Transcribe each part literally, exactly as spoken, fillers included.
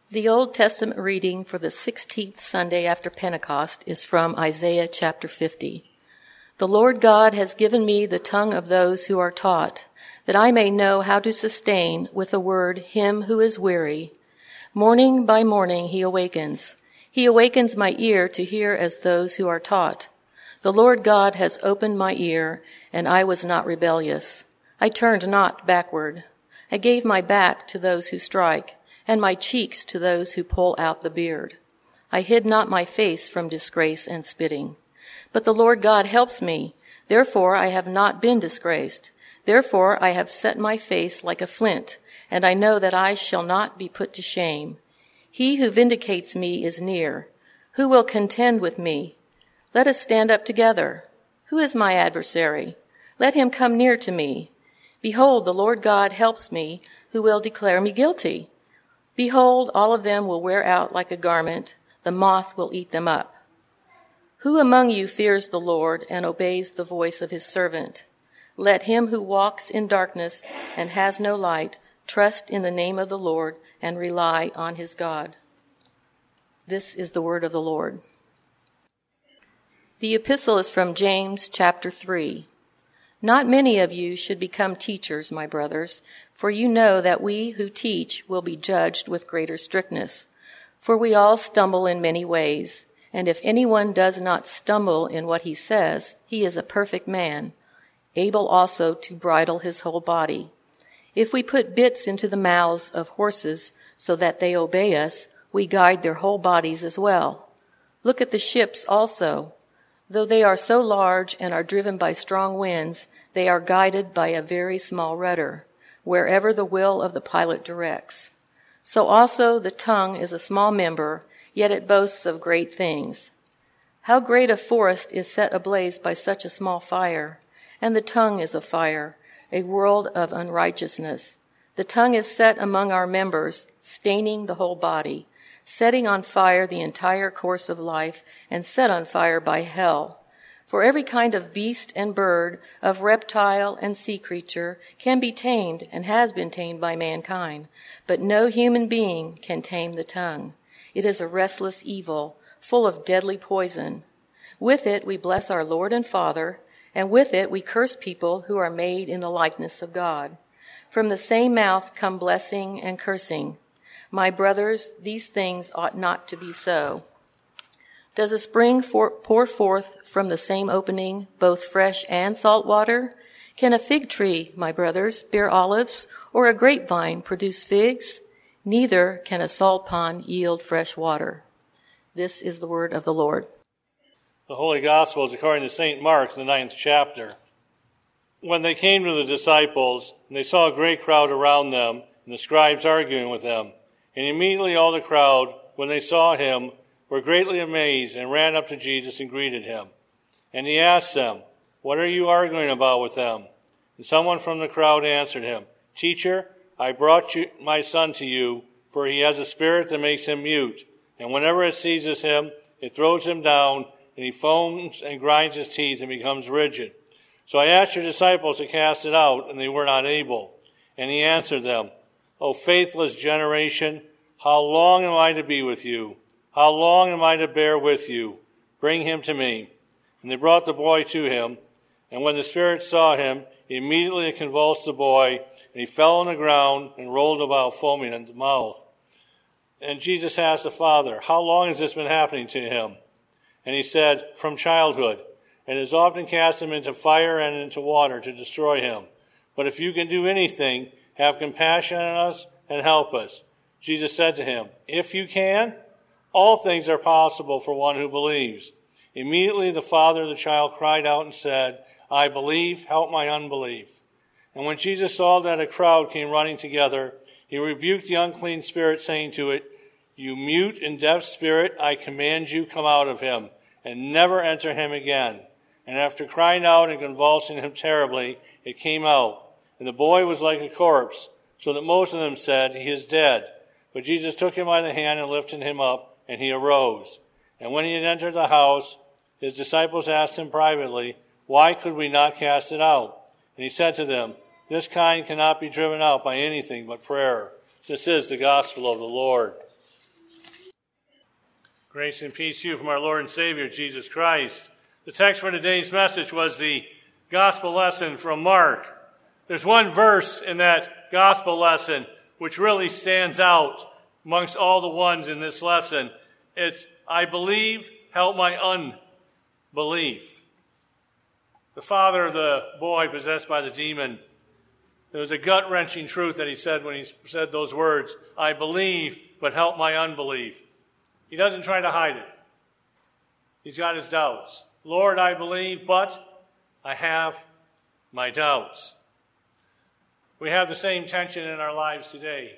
The Old Testament reading for the sixteenth Sunday after Pentecost is from Isaiah chapter fifty. The Lord God has given me the tongue of those who are taught, that I may know how to sustain with a word him who is weary. Morning by morning he awakens. He awakens my ear to hear as those who are taught. The Lord God has opened my ear, and I was not rebellious. I turned not backward. I gave my back to those who strike, and my cheeks to those who pull out the beard. I hid not my face from disgrace and spitting. But the Lord God helps me. Therefore I have not been disgraced. Therefore I have set my face like a flint, and I know that I shall not be put to shame. He who vindicates me is near. Who will contend with me? Let us stand up together. Who is my adversary? Let him come near to me. Behold, the Lord God helps me, who will declare me guilty. Behold, all of them will wear out like a garment. The moth will eat them up. Who among you fears the Lord and obeys the voice of his servant? Let him who walks in darkness and has no light trust in the name of the Lord and rely on his God. This is the word of the Lord. The epistle is from James chapter three. Not many of you should become teachers, my brothers, for you know that we who teach will be judged with greater strictness. For we all stumble in many ways, and if anyone does not stumble in what he says, he is a perfect man, able also to bridle his whole body. If we put bits into the mouths of horses so that they obey us, we guide their whole bodies as well. Look at the ships also. Though they are so large and are driven by strong winds, they are guided by a very small rudder, wherever the will of the pilot directs. So also the tongue is a small member, yet it boasts of great things. How great a forest is set ablaze by such a small fire! And the tongue is a fire, a world of unrighteousness. The tongue is set among our members, staining the whole body, setting on fire the entire course of life, and set on fire by hell. For every kind of beast and bird, of reptile and sea creature, can be tamed and has been tamed by mankind, but no human being can tame the tongue. It is a restless evil, full of deadly poison. With it we bless our Lord and Father, and with it we curse people who are made in the likeness of God. From the same mouth come blessing and cursing. My brothers, these things ought not to be so. Does a spring for, pour forth from the same opening both fresh and salt water? Can a fig tree, my brothers, bear olives, or a grapevine produce figs? Neither can a salt pond yield fresh water. This is the word of the Lord. The Holy Gospel is according to Saint Mark, the ninth chapter. When they came to the disciples, and they saw a great crowd around them, and the scribes arguing with them, and immediately all the crowd, when they saw him, were greatly amazed and ran up to Jesus and greeted him. And he asked them, "What are you arguing about with them?" And someone from the crowd answered him, "Teacher, I brought you, my son to you, for he has a spirit that makes him mute. And whenever it seizes him, it throws him down, and he foams and grinds his teeth and becomes rigid. So I asked your disciples to cast it out, and they were not able." And he answered them, "O faithless generation, how long am I to be with you? How long am I to bear with you? Bring him to me." And they brought the boy to him. And when the spirit saw him, immediately it convulsed the boy, and he fell on the ground and rolled about, foaming at the mouth. And Jesus asked the father, "How long has this been happening to him?" And he said, "From childhood, and has often cast him into fire and into water to destroy him. But if you can do anything, have compassion on us and help us." Jesus said to him, "If you can, all things are possible for one who believes." Immediately the father of the child cried out and said, "I believe, help my unbelief." And when Jesus saw that a crowd came running together, he rebuked the unclean spirit, saying to it, "You mute and deaf spirit, I command you, come out of him, and never enter him again." And after crying out and convulsing him terribly, it came out. And the boy was like a corpse, so that most of them said, "He is dead." But Jesus took him by the hand and lifted him up, and he arose. And when he had entered the house, his disciples asked him privately, "Why could we not cast it out?" And he said to them, "This kind cannot be driven out by anything but prayer." This is the gospel of the Lord. Grace and peace to you from our Lord and Savior, Jesus Christ. The text for today's message was the gospel lesson from Mark. There's one verse in that gospel lesson which really stands out amongst all the ones in this lesson. It's, I believe, help my unbelief. The father of the boy possessed by the demon, there was a gut-wrenching truth that he said when he said those words, I believe, but help my unbelief. He doesn't try to hide it. He's got his doubts. Lord, I believe, but I have my doubts. We have the same tension in our lives today.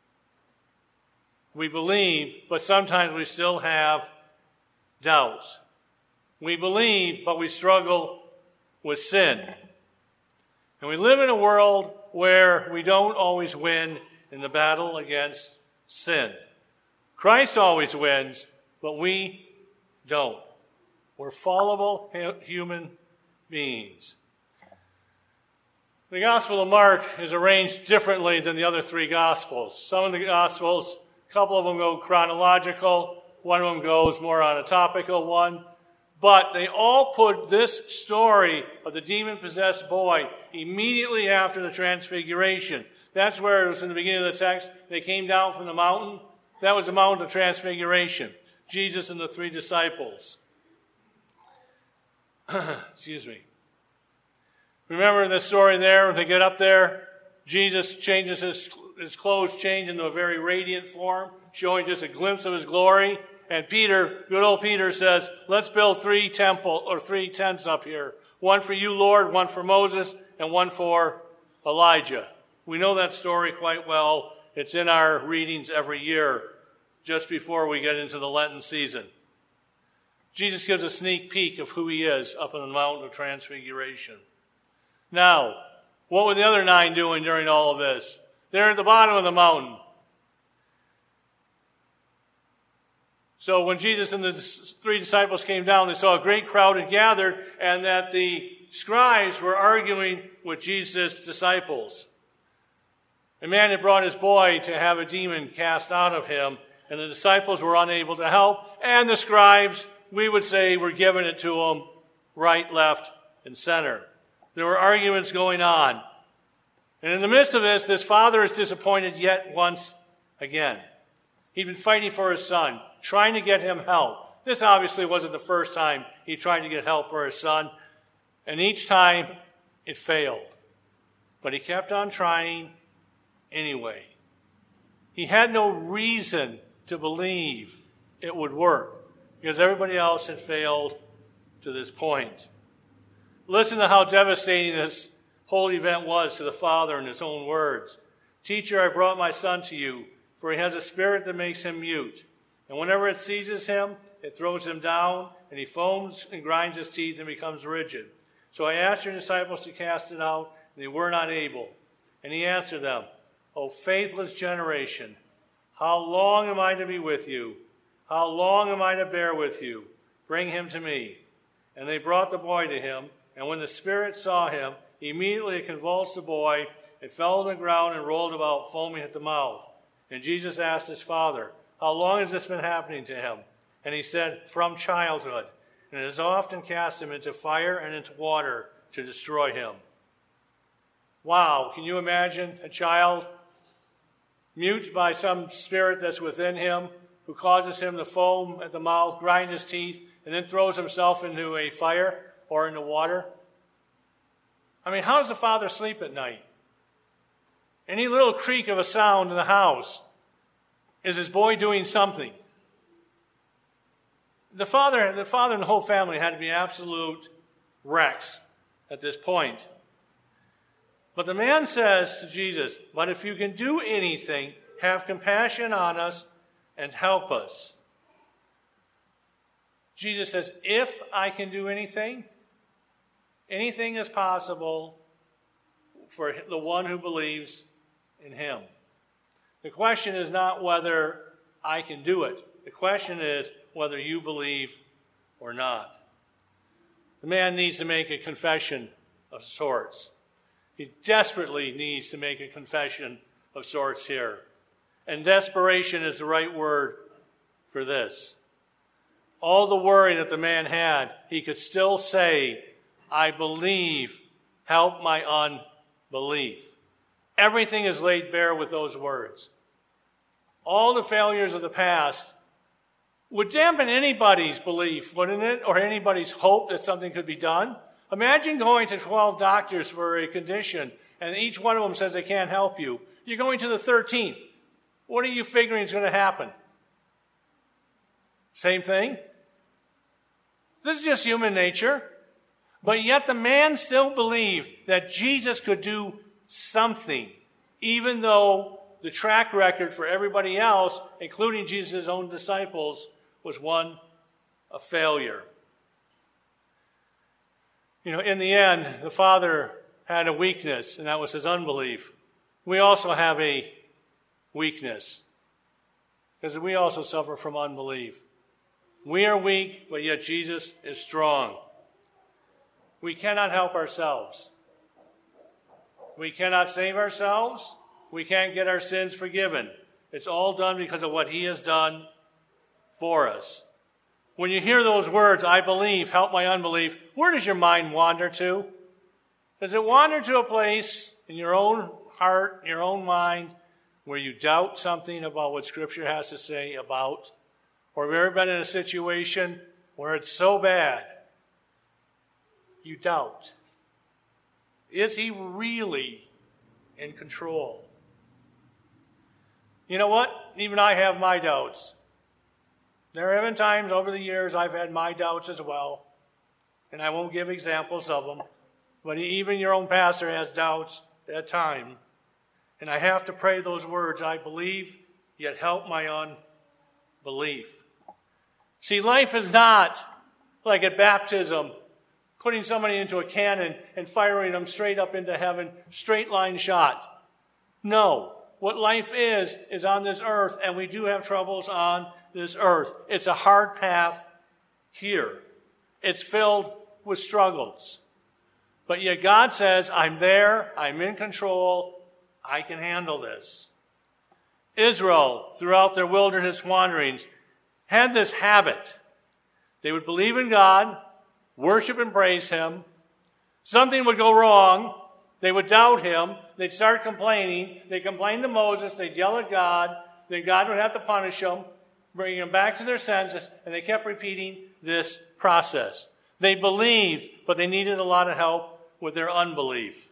We believe, but sometimes we still have doubts. We believe, but we struggle with sin. And we live in a world where we don't always win in the battle against sin. Christ always wins, but we don't. We're fallible human beings. The Gospel of Mark is arranged differently than the other three Gospels. Some of the Gospels, a couple of them go chronological, one of them goes more on a topical one, but they all put this story of the demon-possessed boy immediately after the Transfiguration. That's where it was in the beginning of the text. They came down from the mountain. That was the Mount of Transfiguration. Jesus and the three disciples. Excuse me. Remember the story there? When they get up there, Jesus changes his, his clothes change into a very radiant form, showing just a glimpse of his glory. And Peter, good old Peter, says, let's build three temple or three tents up here. One for you, Lord, one for Moses, and one for Elijah. We know that story quite well. It's in our readings every year, just before we get into the Lenten season. Jesus gives a sneak peek of who he is up on the Mountain of Transfiguration. Now, what were the other nine doing during all of this? They're at the bottom of the mountain. So when Jesus and the three disciples came down, they saw a great crowd had gathered, and that the scribes were arguing with Jesus' disciples. A man had brought his boy to have a demon cast out of him, and the disciples were unable to help, and the scribes, we would say, were giving it to him right, left, and center. There were arguments going on. And in the midst of this, this father is disappointed yet once again. He'd been fighting for his son, trying to get him help. This obviously wasn't the first time he tried to get help for his son, and each time it failed. But he kept on trying anyway. He had no reason to believe it would work, because everybody else had failed to this point. Listen to how devastating this whole event was to the father in his own words. Teacher, I brought my son to you, for he has a spirit that makes him mute. And whenever it seizes him, it throws him down, and he foams and grinds his teeth and becomes rigid. So I asked your disciples to cast it out, and they were not able. And he answered them, O faithless generation, how long am I to be with you? How long am I to bear with you? Bring him to me. And they brought the boy to him, and when the spirit saw him, immediately it convulsed the boy, it fell on the ground and rolled about, foaming at the mouth. And Jesus asked his father, how long has this been happening to him? And he said, from childhood. And it has often cast him into fire and into water to destroy him. Wow, can you imagine a child mute by some spirit that's within him, who causes him to foam at the mouth, grind his teeth, and then throws himself into a fire or into water? I mean, how does the father sleep at night? Any little creak of a sound in the house, is his boy doing something? The father, the father and the whole family had to be absolute wrecks at this point. But the man says to Jesus, but if you can do anything, have compassion on us and help us. Jesus says, if I can do anything, anything is possible for the one who believes in him. The question is not whether I can do it. The question is whether you believe or not. The man needs to make a confession of sorts. He desperately needs to make a confession of sorts here. And desperation is the right word for this. all the worry that the man had, he could still say, I believe, help my unbelief. Everything is laid bare with those words. All the failures of the past would dampen anybody's belief, wouldn't it? Or anybody's hope that something could be done. Imagine going to twelve doctors for a condition, and each one of them says they can't help you. You're going to the thirteenth. What are you figuring is going to happen? Same thing? This is just human nature. But yet the man still believed that Jesus could do something, even though the track record for everybody else, including Jesus' own disciples, was one of failure. You know, in the end, the Father had a weakness, and that was his unbelief. We also have a weakness, because we also suffer from unbelief. We are weak, but yet Jesus is strong. We cannot help ourselves. We cannot save ourselves. We can't get our sins forgiven. It's all done because of what he has done for us. When you hear those words, I believe, help my unbelief, where does your mind wander to? Does it wander to a place in your own heart, in your own mind, where you doubt something about what Scripture has to say about? Or have you ever been in a situation where it's so bad, you doubt? Is he really in control? You know what? Even I have my doubts. There have been times over the years I've had my doubts as well, and I won't give examples of them, but even your own pastor has doubts at times. And I have to pray those words, I believe, yet help my unbelief. See, life is not like at baptism, putting somebody into a cannon and firing them straight up into heaven, straight line shot. No, what life is, is on this earth, and we do have troubles on this earth. It's a hard path here. It's filled with struggles. But yet God says, I'm there, I'm in control, I can handle this. Israel, throughout their wilderness wanderings, had this habit. They would believe in God, worship and praise him. Something would go wrong. They would doubt him. They'd start complaining. They'd complain to Moses. They'd yell at God. Then God would have to punish them, bring them back to their senses, and they kept repeating this process. They believed, but they needed a lot of help with their unbelief.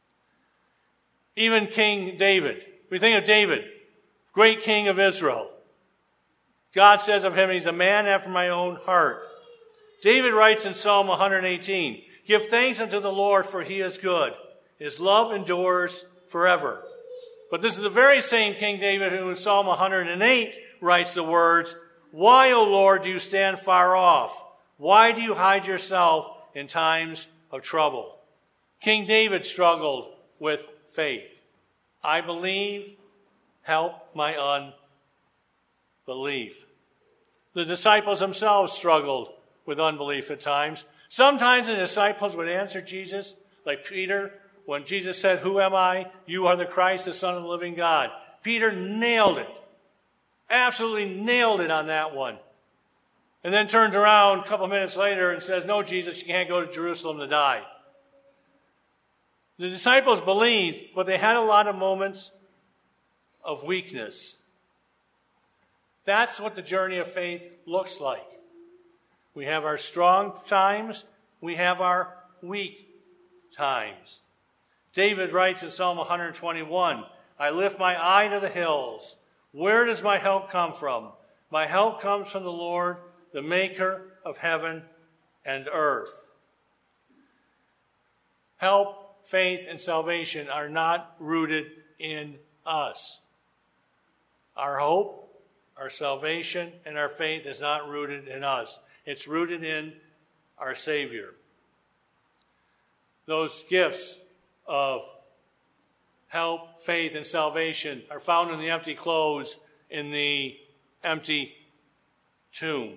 Even King David. We think of David, great king of Israel. God says of him, he's a man after my own heart. David writes in Psalm one eighteen, give thanks unto the Lord, for he is good. His love endures forever. But this is the very same King David who in Psalm one oh eight writes the words, why, O Lord, do you stand far off? Why do you hide yourself in times of trouble? King David struggled with faith. I believe, help my unbelief. The disciples themselves struggled with unbelief at times. Sometimes the disciples would answer Jesus, like Peter, when Jesus said, who am I? You are the Christ, the Son of the living God. Peter nailed it. Absolutely nailed it on that one. And then turns around a couple minutes later and says, no, Jesus, you can't go to Jerusalem to die. The disciples believed, but they had a lot of moments of weakness. That's what the journey of faith looks like. We have our strong times. We have our weak times. David writes in Psalm one twenty-one, I lift my eye to the hills. Where does my help come from? My help comes from the Lord, the maker of heaven and earth. Help, faith, and salvation are not rooted in us. Our hope, our salvation, and our faith is not rooted in us. It's rooted in our Savior. Those gifts of help, faith, and salvation are found in the empty clothes in the empty tomb.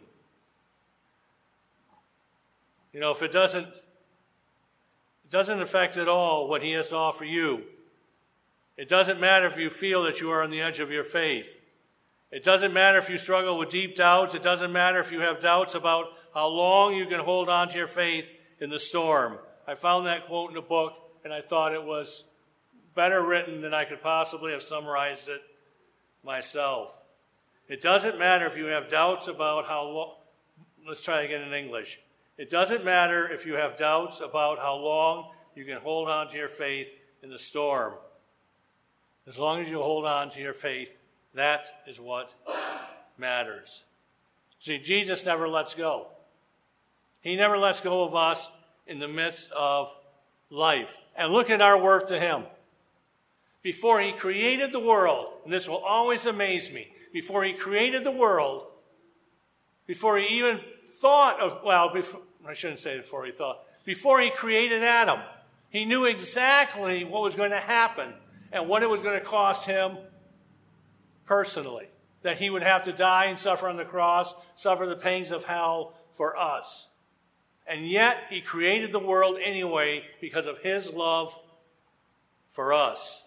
You know, if it doesn't, it doesn't affect at all what he has to offer you. It doesn't matter if you feel that you are on the edge of your faith. It doesn't matter if you struggle with deep doubts. It doesn't matter if you have doubts about how long you can hold on to your faith in the storm. I found that quote in a book, and I thought it was better written than I could possibly have summarized it myself. It doesn't matter if you have doubts about how long. Let's try again in English. It doesn't matter if you have doubts about how long you can hold on to your faith in the storm. As long as you hold on to your faith, that is what matters. See, Jesus never lets go. He never lets go of us in the midst of life. And look at our worth to him. Before he created the world, and this will always amaze me, before he created the world, before he even thought of, well, before, I shouldn't say before he thought, before he created Adam, he knew exactly what was going to happen and what it was going to cost him personally, that he would have to die and suffer on the cross, suffer the pains of hell for us. And yet he created the world anyway because of his love for us.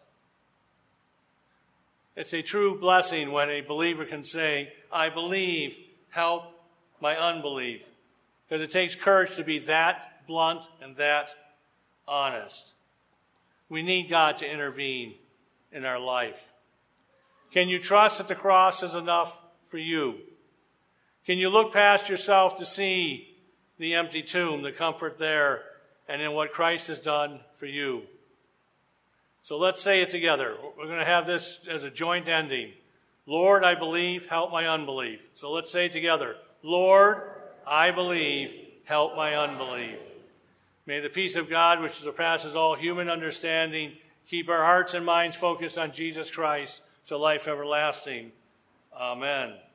It's a true blessing when a believer can say, I believe, help my unbelief. Because it takes courage to be that blunt and that honest. We need God to intervene in our life. Can you trust that the cross is enough for you? Can you look past yourself to see the empty tomb, the comfort there, and in what Christ has done for you? So let's say it together. We're going to have this as a joint ending. Lord, I believe, help my unbelief. So let's say it together. Lord, I believe, help my unbelief. May the peace of God, which surpasses all human understanding, keep our hearts and minds focused on Jesus Christ to life everlasting. Amen.